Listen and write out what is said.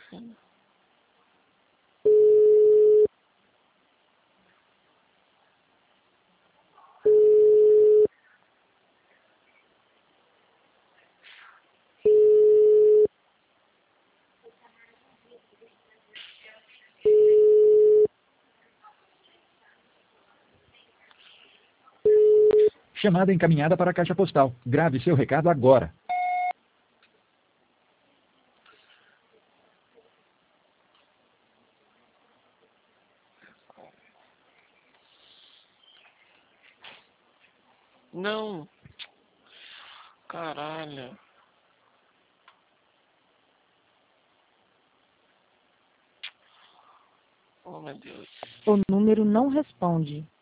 acontecendo? Chamada encaminhada para a caixa postal. Grave seu recado agora. Não. Caralho. Oh, meu Deus. O número não responde.